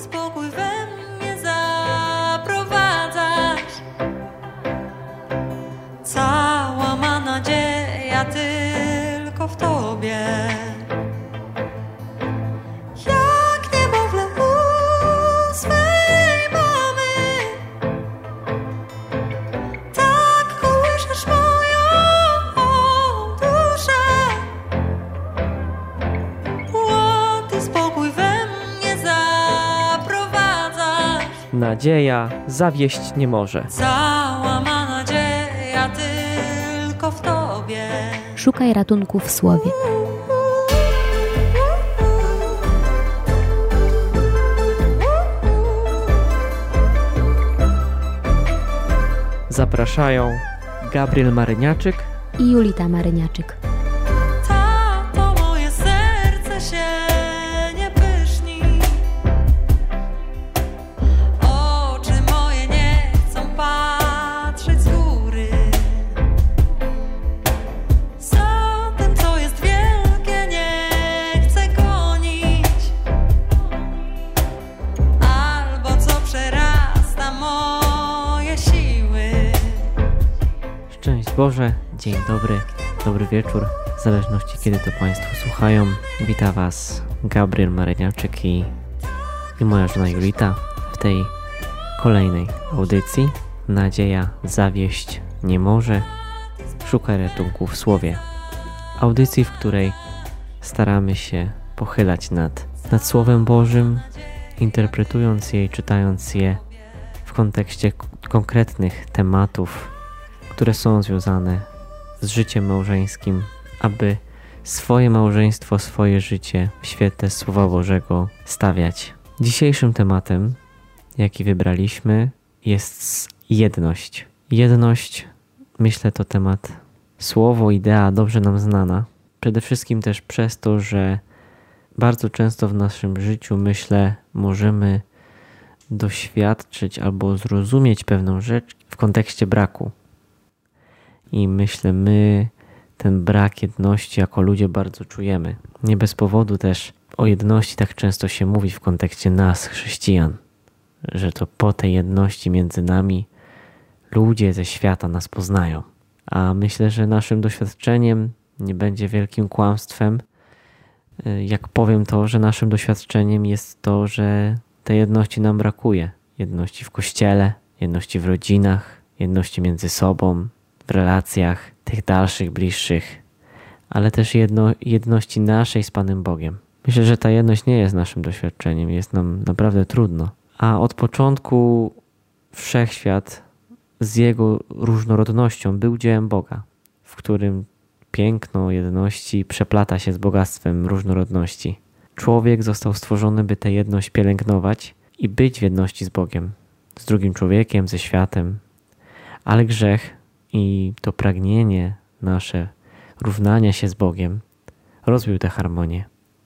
spokój we mnie zaprowadzasz. Cała ma nadzieja tylko w Tobie. Jak niemowlę u swej mamy, tak kołyszesz moją duszę. Ty spokój we mnie zaprowadzasz. Nadzieja zawieść nie może. Cała ma nadzieja tylko w Tobie. Szukaj ratunku w Słowie. Zapraszają Gabriel Maryniaczyk I Julita Maryniaczyk. Tato, moje serce się nie pyszni. Oczy moje nie chcą patrzeć z góry. Za tym, co jest wielkie, nie chcę gonić. Albo co przerasta moje siły. Szczęść Boże, dzień dobry, dobry wieczór, w zależności kiedy to Państwo słuchają. Wita Was Gabriel Maryniaczyk i moja żona Julita w tej kolejnej audycji. Nadzieja zawieść nie może. Szukaj ratunku w Słowie. Audycji, w której staramy się pochylać nad Słowem Bożym, interpretując je i czytając je w kontekście konkretnych tematów, które są związane z życiem małżeńskim, aby swoje małżeństwo, swoje życie w świetle Słowa Bożego stawiać. Dzisiejszym tematem, jaki wybraliśmy, jest jedność. Jedność, myślę, to temat, słowo, idea dobrze nam znana. Przede wszystkim też przez to, że bardzo często w naszym życiu, myślę, możemy doświadczyć albo zrozumieć pewną rzecz w kontekście braku. I myślę, my ten brak jedności jako ludzie bardzo czujemy. Nie bez powodu też o jedności tak często się mówi w kontekście nas, chrześcijan, że to po tej jedności między nami ludzie ze świata nas poznają. A myślę, że naszym doświadczeniem nie będzie wielkim kłamstwem, jak powiem to, że naszym doświadczeniem jest to, że tej jedności nam brakuje. Jedności w kościele, jedności w rodzinach, jedności między sobą, w relacjach tych dalszych, bliższych, ale też jedności naszej z Panem Bogiem. Myślę, że ta jedność nie jest naszym doświadczeniem, jest nam naprawdę trudno. A od początku wszechświat z jego różnorodnością był dziełem Boga, w którym piękno jedności przeplata się z bogactwem różnorodności. Człowiek został stworzony, by tę jedność pielęgnować i być w jedności z Bogiem, z drugim człowiekiem, ze światem, ale grzech i to pragnienie nasze równania się z Bogiem rozbił tę harmonię.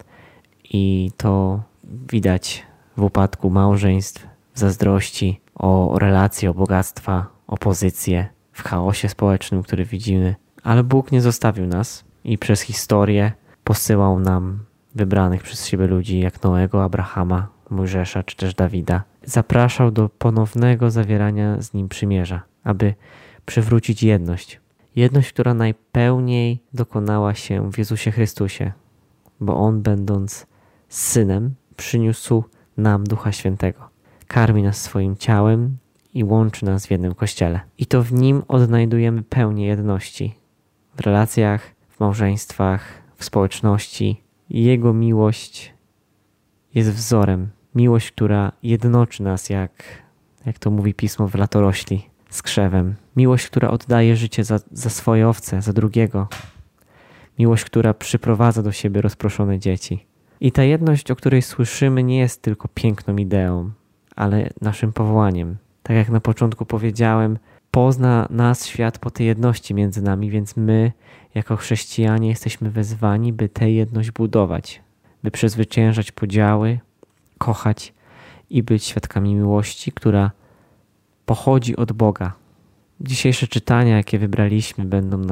I to widać w upadku małżeństw, w zazdrości, o relacje, o bogactwa, o pozycje, w chaosie społecznym, który widzimy. Ale Bóg nie zostawił nas i przez historię posyłał nam wybranych przez siebie ludzi jak Noego, Abrahama, Mojżesza czy też Dawida. Zapraszał do ponownego zawierania z Nim przymierza, aby przywrócić jedność. Jedność, która najpełniej dokonała się w Jezusie Chrystusie, bo On, będąc Synem, przyniósł nam Ducha Świętego. Karmi nas swoim ciałem i łączy nas w jednym Kościele. I to w Nim odnajdujemy pełnię jedności. W relacjach, w małżeństwach, w społeczności. Jego miłość jest wzorem. Miłość, która jednoczy nas, jak to mówi Pismo, w latorośli z krzewem. Miłość, która oddaje życie za swoje owce, za drugiego. Miłość, która przyprowadza do siebie rozproszone dzieci. I ta jedność, o której słyszymy, nie jest tylko piękną ideą, ale naszym powołaniem. Tak jak na początku powiedziałem, pozna nas świat po tej jedności między nami, więc my, jako chrześcijanie, jesteśmy wezwani, by tę jedność budować, by przezwyciężać podziały, kochać i być świadkami miłości, która pochodzi od Boga. Dzisiejsze czytania, jakie wybraliśmy,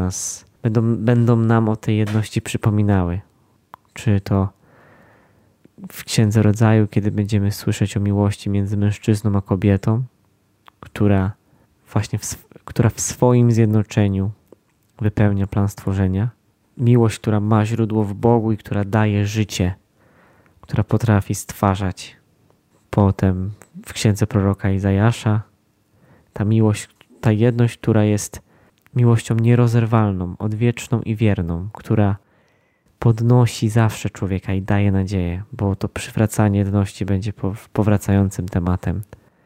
będą nam o tej jedności przypominały. Czy to w Księdze Rodzaju, kiedy będziemy słyszeć o miłości między mężczyzną a kobietą, która właśnie która w swoim zjednoczeniu wypełnia plan stworzenia. Miłość, która ma źródło w Bogu i która daje życie, która potrafi stwarzać. Potem w Księdze proroka Izajasza ta miłość, ta jedność, która jest miłością nierozerwalną, odwieczną i wierną, która podnosi zawsze człowieka i daje nadzieję, bo to przywracanie jedności będzie powracającym tematem.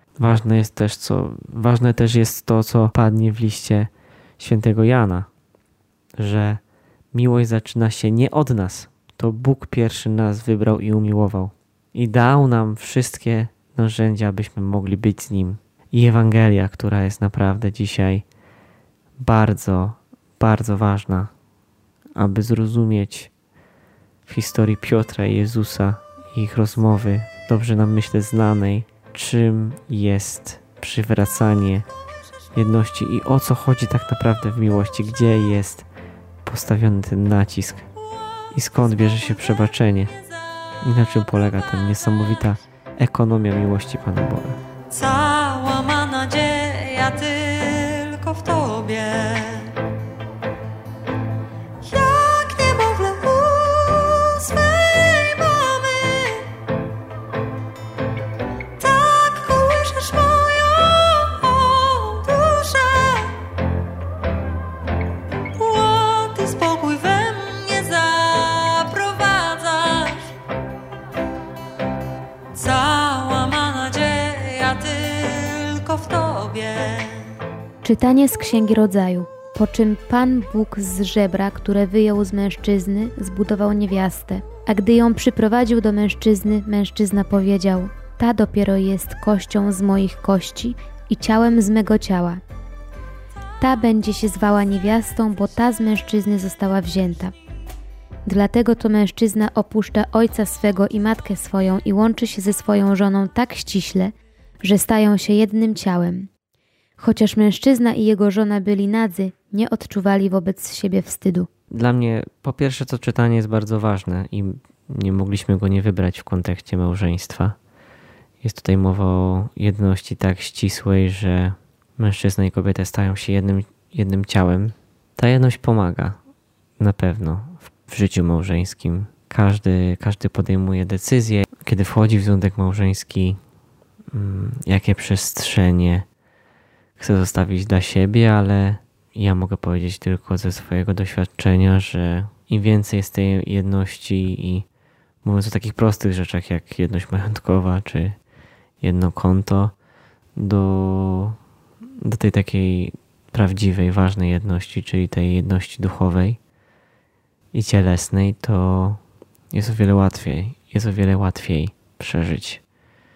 Ważne też jest to, co padnie w liście świętego Jana, że miłość zaczyna się nie od nas. To Bóg pierwszy nas wybrał i umiłował. I dał nam wszystkie narzędzia, abyśmy mogli być z Nim. I Ewangelia, która jest naprawdę dzisiaj bardzo, bardzo ważna, aby zrozumieć w historii Piotra i Jezusa i ich rozmowy, dobrze nam myślę znanej, czym jest przywracanie jedności i o co chodzi tak naprawdę w miłości, gdzie jest postawiony ten nacisk i skąd bierze się przebaczenie i na czym polega ta niesamowita ekonomia miłości Pana Boga. Cała ma nadzieja tylko w Tobie. Jak niemowlę u swej mamy, tak kołyszesz moją duszę. Ład i spokój we mnie zaprowadzasz. Cała ma nadzieja tylko w Tobie. Czytanie z Księgi Rodzaju. Po czym Pan Bóg z żebra, które wyjął z mężczyzny, zbudował niewiastę. A gdy ją przyprowadził do mężczyzny, mężczyzna powiedział: ta dopiero jest kością z moich kości i ciałem z mego ciała. Ta będzie się zwała niewiastą, bo ta z mężczyzny została wzięta. Dlatego to mężczyzna opuszcza ojca swego i matkę swoją i łączy się ze swoją żoną tak ściśle, że stają się jednym ciałem. Chociaż mężczyzna i jego żona byli nadzy, nie odczuwali wobec siebie wstydu. Dla mnie po pierwsze to czytanie jest bardzo ważne i nie mogliśmy go nie wybrać w kontekście małżeństwa. Jest tutaj mowa o jedności tak ścisłej, że mężczyzna i kobieta stają się jednym ciałem. Ta jedność pomaga na pewno w życiu małżeńskim. Każdy podejmuje decyzję, kiedy wchodzi w związek małżeński, jakie przestrzenie chce zostawić dla siebie, ale ja mogę powiedzieć tylko ze swojego doświadczenia, że im więcej jest tej jedności i mówiąc o takich prostych rzeczach jak jedność majątkowa czy jedno konto, do tej takiej prawdziwej, ważnej jedności, czyli tej jedności duchowej i cielesnej, to jest o wiele łatwiej przeżyć.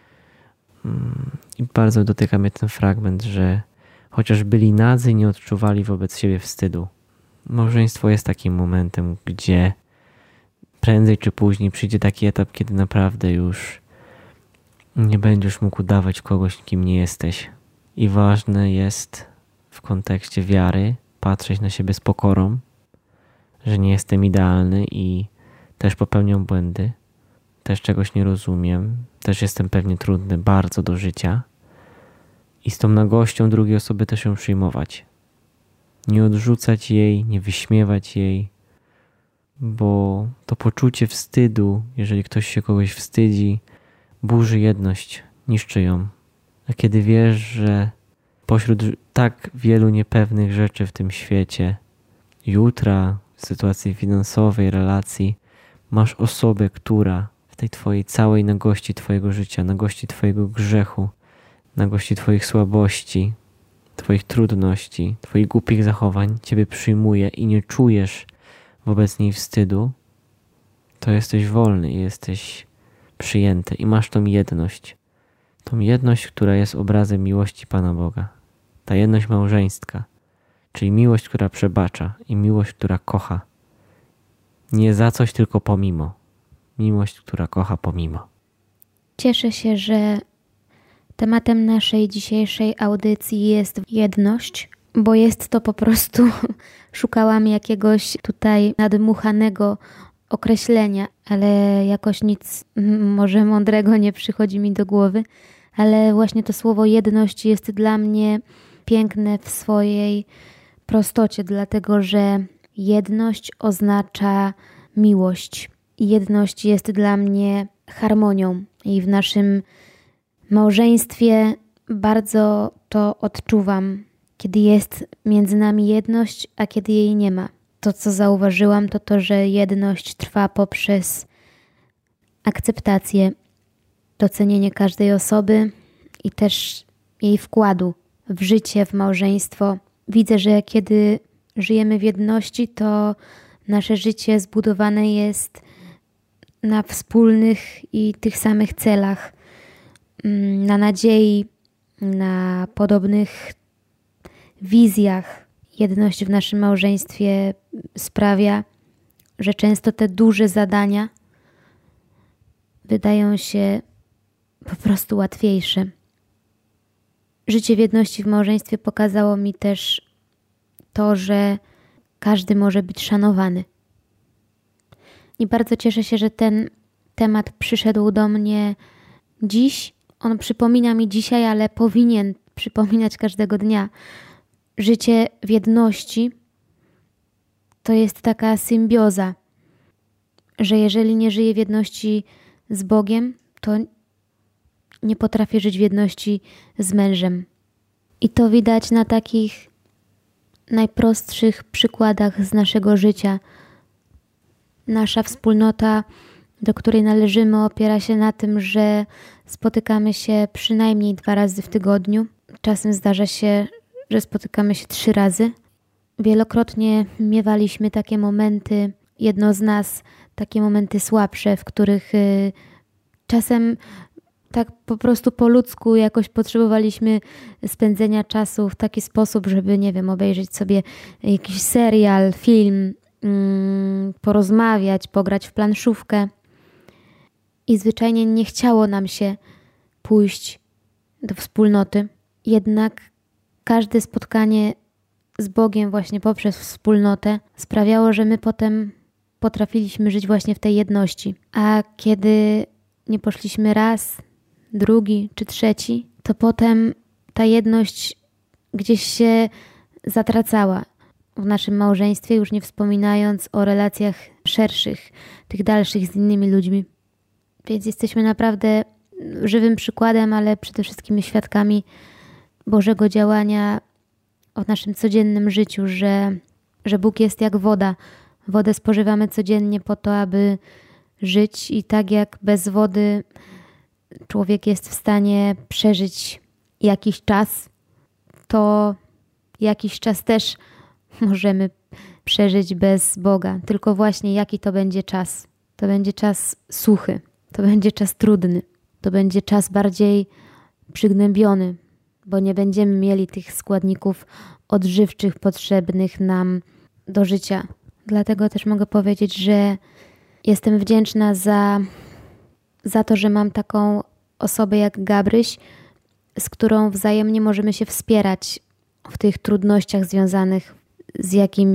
I bardzo dotyka mnie ten fragment, że chociaż byli nadzy, nie odczuwali wobec siebie wstydu. Małżeństwo jest takim momentem, gdzie prędzej czy później przyjdzie taki etap, kiedy naprawdę już nie będziesz mógł udawać kogoś, kim nie jesteś. I ważne jest w kontekście wiary patrzeć na siebie z pokorą, że nie jestem idealny i też popełniam błędy, też czegoś nie rozumiem, też jestem pewnie trudny bardzo do życia i z tą nagością drugiej osoby też ją przyjmować. Nie odrzucać jej, nie wyśmiewać jej, bo to poczucie wstydu, jeżeli ktoś się kogoś wstydzi, burzy jedność, niszczy ją. A kiedy wiesz, że pośród tak wielu niepewnych rzeczy w tym świecie, jutra, sytuacji finansowej, relacji, masz osobę, która w tej twojej całej nagości twojego życia, nagości twojego grzechu, nagości twoich słabości, twoich trudności, twoich głupich zachowań ciebie przyjmuje i nie czujesz wobec niej wstydu, to jesteś wolny i jesteś przyjęty i masz tą jedność. Tą jedność, która jest obrazem miłości Pana Boga. Ta jedność małżeńska, czyli miłość, która przebacza i miłość, która kocha. Nie za coś, tylko pomimo. Miłość, która kocha pomimo. Cieszę się, że tematem naszej dzisiejszej audycji jest jedność, bo jest to po prostu, szukałam jakiegoś tutaj nadmuchanego określenia, ale jakoś nic może mądrego nie przychodzi mi do głowy, ale właśnie to słowo jedność jest dla mnie piękne w swojej prostocie, dlatego że jedność oznacza miłość. Jedność jest dla mnie harmonią i w naszym małżeństwie bardzo to odczuwam, kiedy jest między nami jedność, a kiedy jej nie ma. To, co zauważyłam, to to, że jedność trwa poprzez akceptację, docenienie każdej osoby i też jej wkładu w życie, w małżeństwo. Widzę, że kiedy żyjemy w jedności, to nasze życie zbudowane jest na wspólnych i tych samych celach, na nadziei, na podobnych wizjach. Jedność w naszym małżeństwie sprawia, że często te duże zadania wydają się po prostu łatwiejsze. Życie w jedności w małżeństwie pokazało mi też to, że każdy może być szanowany. I bardzo cieszę się, że ten temat przyszedł do mnie dziś. On przypomina mi dzisiaj, ale powinien przypominać każdego dnia. Życie w jedności to jest taka symbioza, że jeżeli nie żyję w jedności z Bogiem, to nie potrafię żyć w jedności z mężem. I to widać na takich najprostszych przykładach z naszego życia. Nasza wspólnota, do której należymy, opiera się na tym, że spotykamy się przynajmniej 2 razy w tygodniu. Czasem zdarza się, że spotykamy się 3 razy. Wielokrotnie miewaliśmy takie momenty, jedno z nas, takie momenty słabsze, w których czasem tak po prostu po ludzku jakoś potrzebowaliśmy spędzenia czasu w taki sposób, żeby, nie wiem, obejrzeć sobie jakiś serial, film, porozmawiać, pograć w planszówkę. I zwyczajnie nie chciało nam się pójść do wspólnoty. Jednak każde spotkanie z Bogiem właśnie poprzez wspólnotę sprawiało, że my potem potrafiliśmy żyć właśnie w tej jedności. A kiedy nie poszliśmy raz, drugi czy trzeci, to potem ta jedność gdzieś się zatracała w naszym małżeństwie, już nie wspominając o relacjach szerszych, tych dalszych z innymi ludźmi. Więc jesteśmy naprawdę żywym przykładem, ale przede wszystkim świadkami Bożego działania w naszym codziennym życiu, że Bóg jest jak woda. Wodę spożywamy codziennie po to, aby żyć i tak jak bez wody człowiek jest w stanie przeżyć jakiś czas, to jakiś czas też możemy przeżyć bez Boga. Tylko właśnie jaki to będzie czas? To będzie czas suchy, to będzie czas trudny, to będzie czas bardziej przygnębiony, bo nie będziemy mieli tych składników odżywczych potrzebnych nam do życia. Dlatego też mogę powiedzieć, że jestem wdzięczna za to, że mam taką osobę jak Gabryś, z którą wzajemnie możemy się wspierać w tych trudnościach związanych z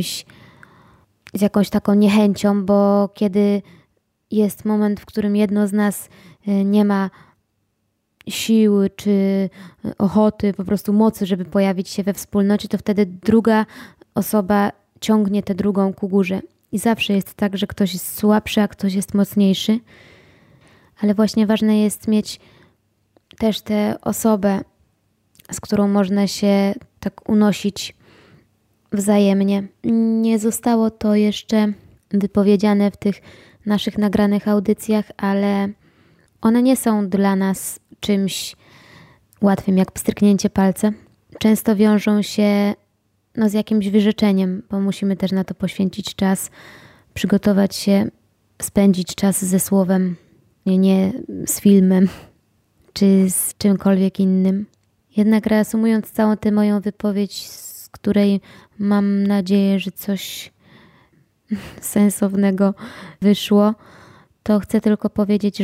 jakąś taką niechęcią, bo kiedy jest moment, w którym jedno z nas nie ma siły czy ochoty, po prostu mocy, żeby pojawić się we wspólnocie, to wtedy druga osoba ciągnie tę drugą ku górze. I zawsze jest tak, że ktoś jest słabszy, a ktoś jest mocniejszy. Ale właśnie ważne jest mieć też tę osobę, z którą można się tak unosić wzajemnie. Nie zostało to jeszcze wypowiedziane w tych naszych nagranych audycjach, ale one nie są dla nas czymś łatwym jak pstryknięcie palca. Często wiążą się z jakimś wyrzeczeniem, bo musimy też na to poświęcić czas, przygotować się, spędzić czas ze słowem, nie z filmem czy z czymkolwiek innym. Jednak reasumując całą tę moją wypowiedź, z której mam nadzieję, że coś sensownego wyszło, to chcę tylko powiedzieć,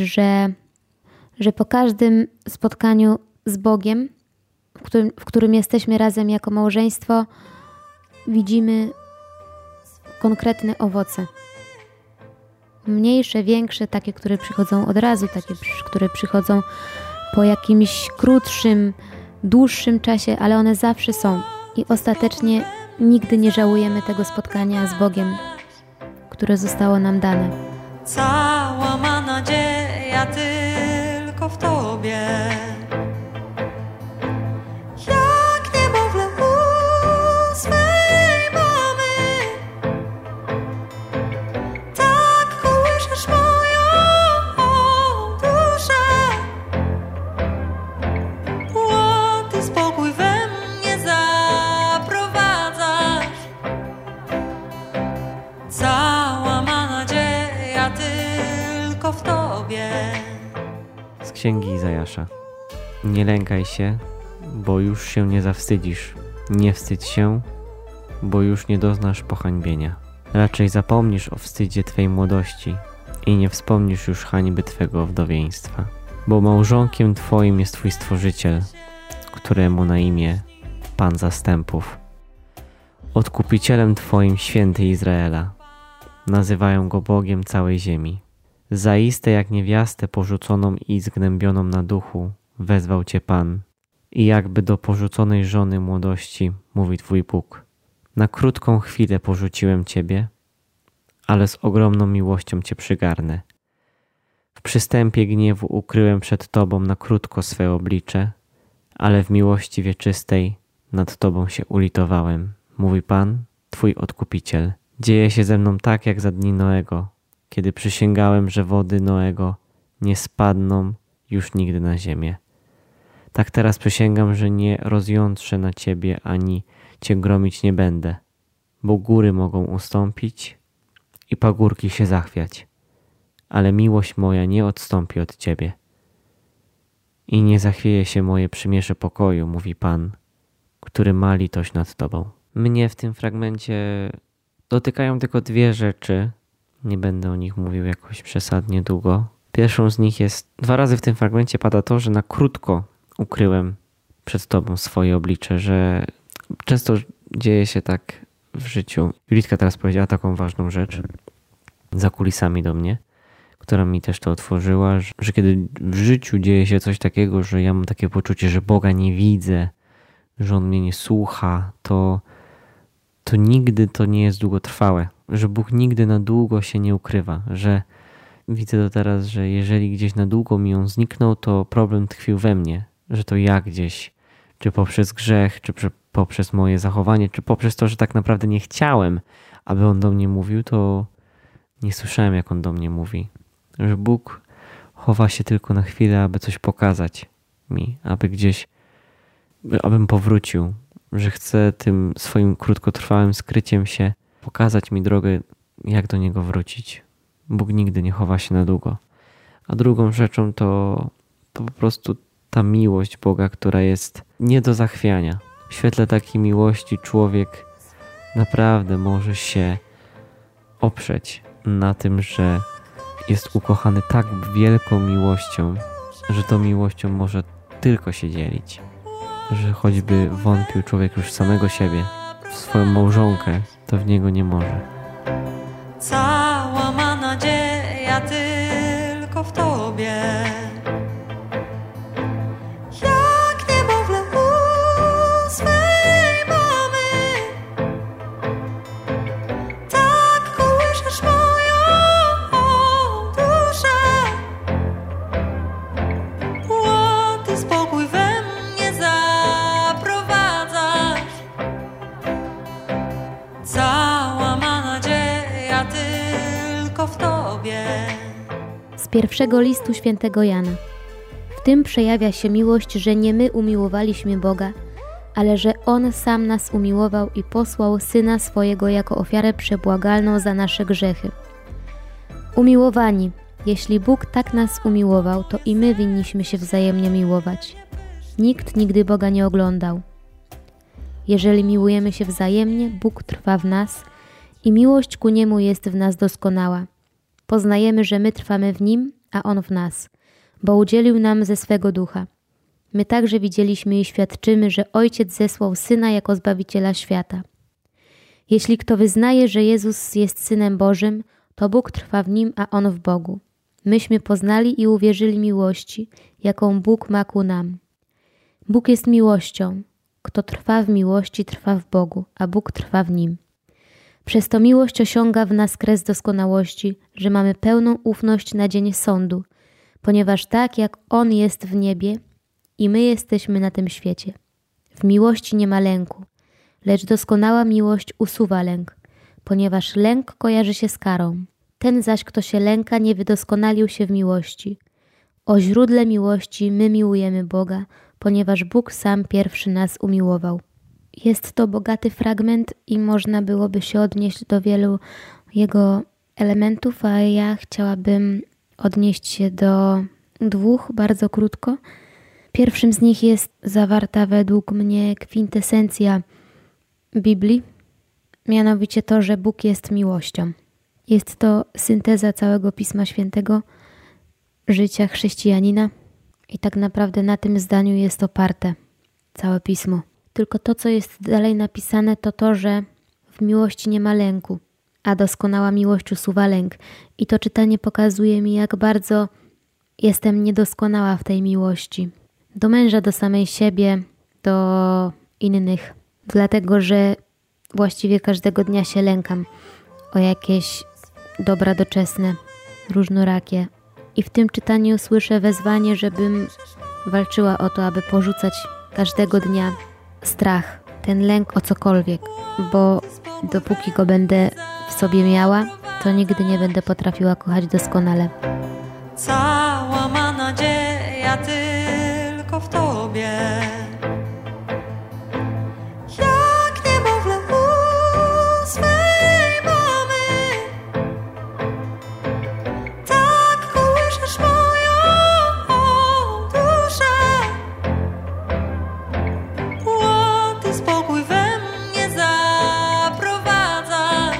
że po każdym spotkaniu z Bogiem, w którym jesteśmy razem jako małżeństwo, widzimy konkretne owoce. mniejsze, większe, takie, które przychodzą od razu, takie, które przychodzą po jakimś krótszym, dłuższym czasie, ale one zawsze są. I ostatecznie nigdy nie żałujemy tego spotkania z Bogiem, które zostało nam dane. Cała ma nadzieja tylko w Tobie. Jak niemowlę u swej mamy, tak kołyszesz moją duszę. Łody spokój we mnie zaprowadzasz. Cała ma nadzieja tylko w Tobie. Z księgi Izajasza. Nie lękaj się, bo już się nie zawstydzisz. Nie wstydź się, bo już nie doznasz pohańbienia. Raczej zapomnisz o wstydzie Twej młodości i nie wspomnisz już hańby Twego wdowieństwa. Bo małżonkiem Twoim jest Twój Stworzyciel, któremu na imię Pan Zastępów. Odkupicielem Twoim Święty Izraela. Nazywają Go Bogiem całej ziemi. Zaiste jak niewiastę porzuconą i zgnębioną na duchu wezwał Cię Pan. I jakby do porzuconej żony młodości mówi Twój Bóg. Na krótką chwilę porzuciłem Ciebie, ale z ogromną miłością Cię przygarnę. W przystępie gniewu ukryłem przed Tobą na krótko swe oblicze, ale w miłości wieczystej nad Tobą się ulitowałem, mówi Pan, Twój Odkupiciel. Dzieje się ze mną tak jak za dni Noego, kiedy przysięgałem, że wody Noego nie spadną już nigdy na ziemię. Tak teraz przysięgam, że nie rozjątrzę na Ciebie ani Cię gromić nie będę, bo góry mogą ustąpić i pagórki się zachwiać, ale miłość moja nie odstąpi od Ciebie. I nie zachwieje się moje przymierze pokoju, mówi Pan, który ma litość nad Tobą. Mnie w tym fragmencie dotykają tylko dwie rzeczy. Nie będę o nich mówił jakoś przesadnie długo. Pierwszą z nich jest, 2 razy w tym fragmencie pada to, że na krótko ukryłem przed Tobą swoje oblicze, że często dzieje się tak w życiu. Julitka teraz powiedziała taką ważną rzecz za kulisami do mnie, która mi też to otworzyła, że kiedy w życiu dzieje się coś takiego, że ja mam takie poczucie, że Boga nie widzę, że On mnie nie słucha, to nigdy to nie jest długotrwałe, że Bóg nigdy na długo się nie ukrywa, że widzę to teraz, że jeżeli gdzieś na długo mi On zniknął, to problem tkwił we mnie, że to ja gdzieś, czy poprzez grzech, czy poprzez moje zachowanie, czy poprzez to, że tak naprawdę nie chciałem, aby On do mnie mówił, to nie słyszałem, jak On do mnie mówi. Że Bóg chowa się tylko na chwilę, aby coś pokazać mi, abym powrócił, że chce tym swoim krótkotrwałym skryciem się pokazać mi drogę, jak do Niego wrócić. Bóg nigdy nie chowa się na długo. A drugą rzeczą to po prostu ta miłość Boga, która jest nie do zachwiania. W świetle takiej miłości człowiek naprawdę może się oprzeć na tym, że jest ukochany tak wielką miłością, że tą miłością może tylko się dzielić. Że choćby wątpił człowiek już w samego siebie, w swoją małżonkę, to w Niego nie może. Cała ma nadzieja tylko w Tobie. Jak niemowlę u swej mamy, tak kołyszesz moją duszę. Łody spokój we mnie zaprowadzasz. Cała ma nadzieja tylko w Tobie. Z pierwszego listu świętego Jana. W tym przejawia się miłość, że nie my umiłowaliśmy Boga, ale że On sam nas umiłował i posłał Syna swojego jako ofiarę przebłagalną za nasze grzechy. Umiłowani, jeśli Bóg tak nas umiłował, to i my winniśmy się wzajemnie miłować. Nikt nigdy Boga nie oglądał. Jeżeli miłujemy się wzajemnie, Bóg trwa w nas i miłość ku Niemu jest w nas doskonała. Poznajemy, że my trwamy w Nim, a On w nas, bo udzielił nam ze swego Ducha. My także widzieliśmy i świadczymy, że Ojciec zesłał Syna jako Zbawiciela świata. Jeśli kto wyznaje, że Jezus jest Synem Bożym, To Bóg trwa w nim, a on w Bogu. Myśmy poznali i uwierzyli miłości, jaką Bóg ma ku nam. Bóg jest miłością. Kto trwa w miłości, trwa w Bogu, a Bóg trwa w nim. Przez to miłość osiąga w nas kres doskonałości, że mamy pełną ufność na dzień sądu, ponieważ tak jak On jest w niebie i my jesteśmy na tym świecie. W miłości nie ma lęku, lecz doskonała miłość usuwa lęk, ponieważ lęk kojarzy się z karą. Ten zaś, kto się lęka, nie wydoskonalił się w miłości. O źródle miłości my miłujemy Boga, ponieważ Bóg sam pierwszy nas umiłował. Jest to bogaty fragment i można byłoby się odnieść do wielu jego elementów, a ja chciałabym odnieść się do 2 bardzo krótko. Pierwszym z nich jest zawarta według mnie kwintesencja Biblii, mianowicie to, że Bóg jest miłością. Jest to synteza całego Pisma Świętego, życia chrześcijanina i tak naprawdę na tym zdaniu jest oparte całe Pismo. Tylko to, co jest dalej napisane, to to, że w miłości nie ma lęku, a doskonała miłość usuwa lęk. I to czytanie pokazuje mi, jak bardzo jestem niedoskonała w tej miłości. Do męża, do samej siebie, do innych. Dlatego, że właściwie każdego dnia się lękam o jakieś dobra doczesne, różnorakie. I w tym czytaniu słyszę wezwanie, żebym walczyła o to, aby porzucać każdego dnia strach, ten lęk o cokolwiek, bo dopóki go będę w sobie miała, to nigdy nie będę potrafiła kochać doskonale. Cała ma nadzieja tylko w Tobie. Jak niemowlę u swej mamy, tak kołyszesz moją duszę. Łody spokój we mnie zaprowadzasz.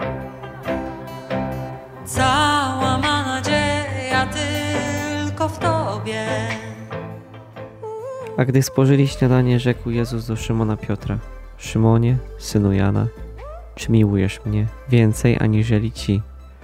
Cała ma nadzieja tylko w Tobie. A gdy spożyli śniadanie, rzekł Jezus do Szymona Piotra: Szymonie, synu Jana, czy miłujesz mnie więcej aniżeli ci?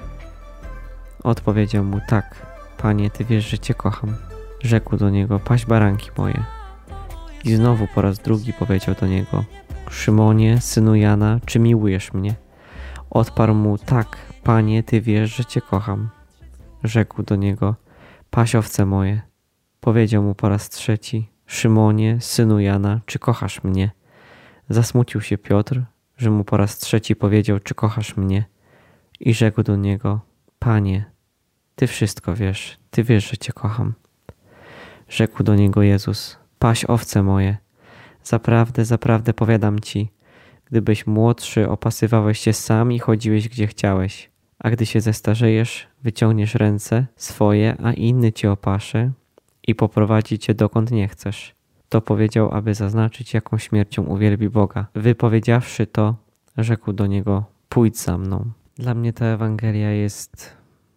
Odpowiedział mu: tak, Panie, Ty wiesz, że Cię kocham. Rzekł do niego: paś baranki moje. I znowu po raz drugi powiedział do niego: Szymonie, synu Jana, czy miłujesz mnie? Odparł mu: tak, Panie, Ty wiesz, że Cię kocham. Rzekł do niego: paś owce moje. Powiedział mu po raz trzeci: Szymonie, synu Jana, czy kochasz mnie? Zasmucił się Piotr, że mu po raz trzeci powiedział: czy kochasz mnie? I rzekł do niego: Panie, Ty wszystko wiesz, Ty wiesz, że Cię kocham. Rzekł do niego Jezus: paś owce moje. Zaprawdę, zaprawdę powiadam Ci, gdybyś młodszy, opasywałeś się sam i chodziłeś gdzie chciałeś, a gdy się zestarzejesz, wyciągniesz ręce swoje, a inny Cię opasze i poprowadzi Cię dokąd nie chcesz. To powiedział, aby zaznaczyć, jaką śmiercią uwielbi Boga. Wypowiedziawszy to, rzekł do niego: pójdź za mną. Dla mnie ta Ewangelia jest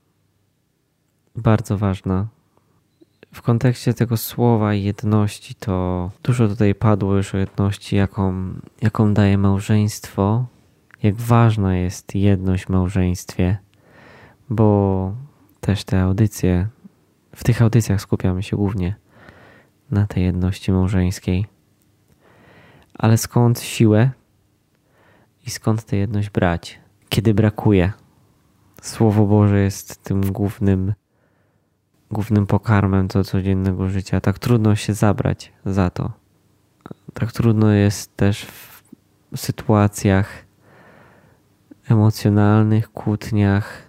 bardzo ważna. W kontekście tego słowa i jedności, to dużo tutaj padło już o jedności, jaką daje małżeństwo, jak ważna jest jedność w małżeństwie, bo też w tych audycjach skupiamy się głównie na tej jedności małżeńskiej. Ale skąd siłę i skąd tę jedność brać, kiedy brakuje? Słowo Boże jest tym głównym pokarmem do codziennego życia. Tak trudno się zabrać za to. Tak trudno jest też w sytuacjach emocjonalnych, kłótniach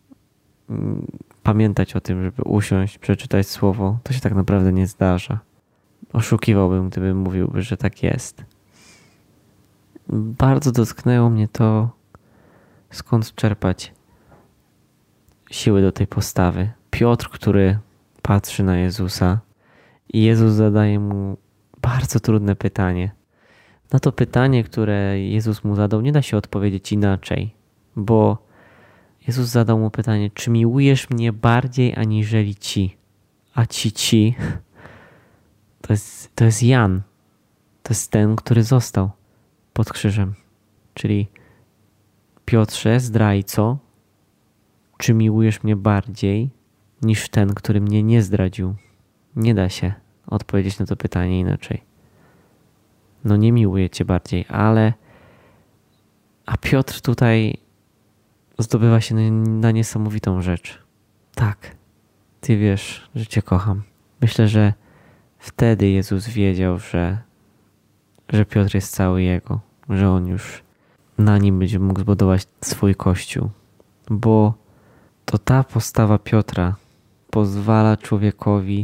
pamiętać o tym, żeby usiąść, przeczytać słowo. To się tak naprawdę nie zdarza. Oszukiwałbym, gdybym mówił, że tak jest. Bardzo dotknęło mnie to, skąd czerpać siły do tej postawy. Piotr, który patrzy na Jezusa i Jezus zadaje mu bardzo trudne pytanie. Na to pytanie, które Jezus mu zadał, nie da się odpowiedzieć inaczej, bo Jezus zadał mu pytanie: czy miłujesz mnie bardziej aniżeli ci? A ci to jest Jan. To jest ten, który został pod krzyżem. Czyli Piotrze, zdrajco, czy miłujesz mnie bardziej niż ten, który mnie nie zdradził? Nie da się odpowiedzieć na to pytanie inaczej. No nie miłuję cię bardziej, ale... A Piotr tutaj zdobywa się na niesamowitą rzecz. Tak, ty wiesz, że cię kocham. Myślę, że wtedy Jezus wiedział, że Piotr jest cały jego, że on już na nim będzie mógł zbudować swój kościół. Bo to ta postawa Piotra pozwala człowiekowi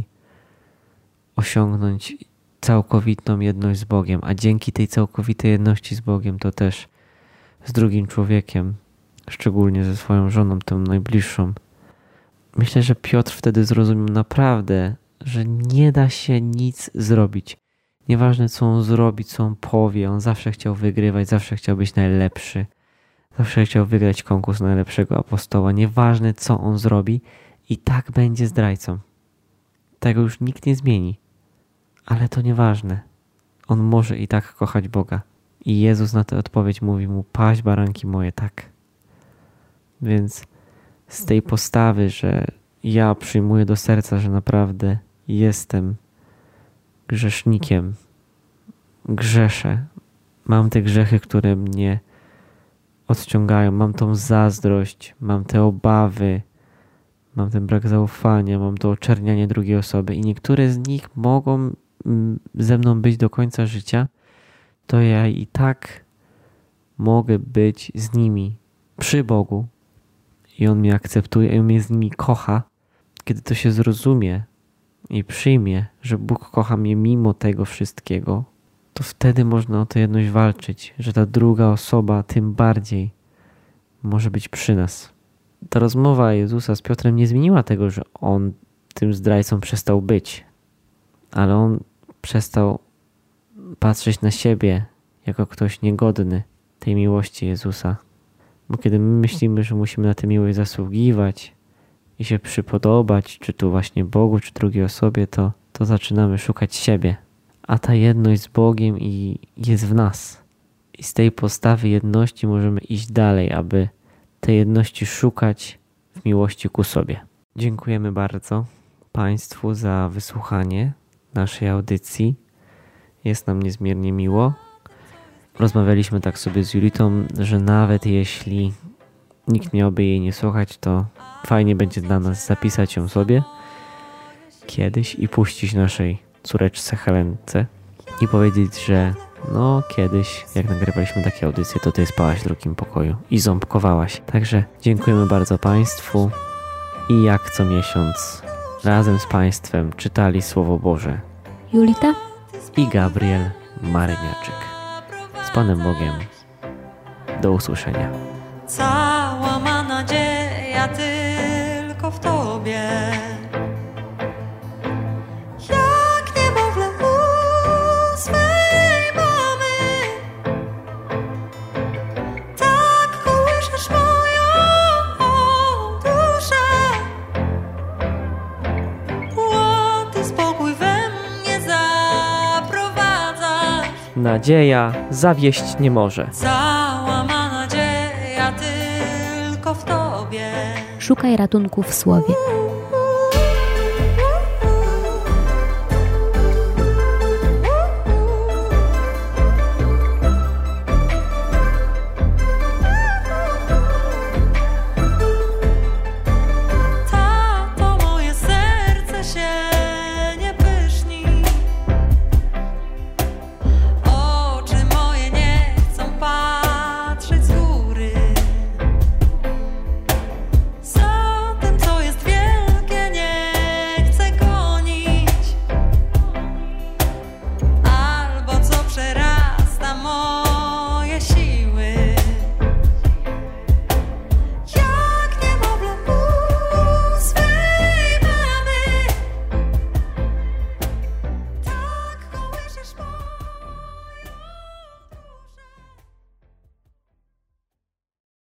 osiągnąć całkowitą jedność z Bogiem, a dzięki tej całkowitej jedności z Bogiem to też z drugim człowiekiem, szczególnie ze swoją żoną, tą najbliższą. Myślę, że Piotr wtedy zrozumiał naprawdę, że nie da się nic zrobić. Nieważne co on zrobi, co on powie, on zawsze chciał wygrywać, zawsze chciał być najlepszy. Zawsze chciał wygrać konkurs najlepszego apostoła. Nieważne co on zrobi, i tak będzie zdrajcą. Tego już nikt nie zmieni. Ale to nieważne. On może i tak kochać Boga. I Jezus na tę odpowiedź mówi mu: paść baranki moje, tak. Więc z tej postawy, że ja przyjmuję do serca, że naprawdę jestem grzesznikiem, grzeszę, mam te grzechy, które mnie odciągają, mam tą zazdrość, mam te obawy, mam ten brak zaufania, mam to oczernianie drugiej osoby i niektóre z nich mogą ze mną być do końca życia, to ja i tak mogę być z nimi przy Bogu i On mnie akceptuje i On mnie z nimi kocha. Kiedy to się zrozumie i przyjmie, że Bóg kocha mnie mimo tego wszystkiego, to wtedy można o tę jedność walczyć, że ta druga osoba tym bardziej może być przy nas. Ta rozmowa Jezusa z Piotrem nie zmieniła tego, że on tym zdrajcą przestał być, ale on przestał patrzeć na siebie jako ktoś niegodny tej miłości Jezusa. Bo kiedy my myślimy, że musimy na tę miłość zasługiwać i się przypodobać, czy tu właśnie Bogu, czy drugiej osobie, to zaczynamy szukać siebie. A ta jedność z Bogiem jest w nas. I z tej postawy jedności możemy iść dalej, aby tej jedności szukać w miłości ku sobie. Dziękujemy bardzo Państwu za wysłuchanie naszej audycji. Jest nam niezmiernie miło. Rozmawialiśmy tak sobie z Julitą, że nawet jeśli nikt miałby jej nie słuchać, to fajnie będzie dla nas zapisać ją sobie kiedyś i puścić naszej córeczce Helence i powiedzieć, że no kiedyś, jak nagrywaliśmy takie audycje, to ty spałaś w drugim pokoju i ząbkowałaś. Także dziękujemy bardzo Państwu i jak co miesiąc razem z Państwem czytali Słowo Boże Julita i Gabriel Mareniaczyk. Z Panem Bogiem. Do usłyszenia. Cała ma nadzieja tylko w Tobie. Jak niemowlę u swej mamy, tak kołyszesz moją duszę. Łody spokój we mnie zaprowadzasz. Nadzieja zawieść nie może. Cała ma nadzieja tylko w Tobie. szukaj ratunku w Słowie.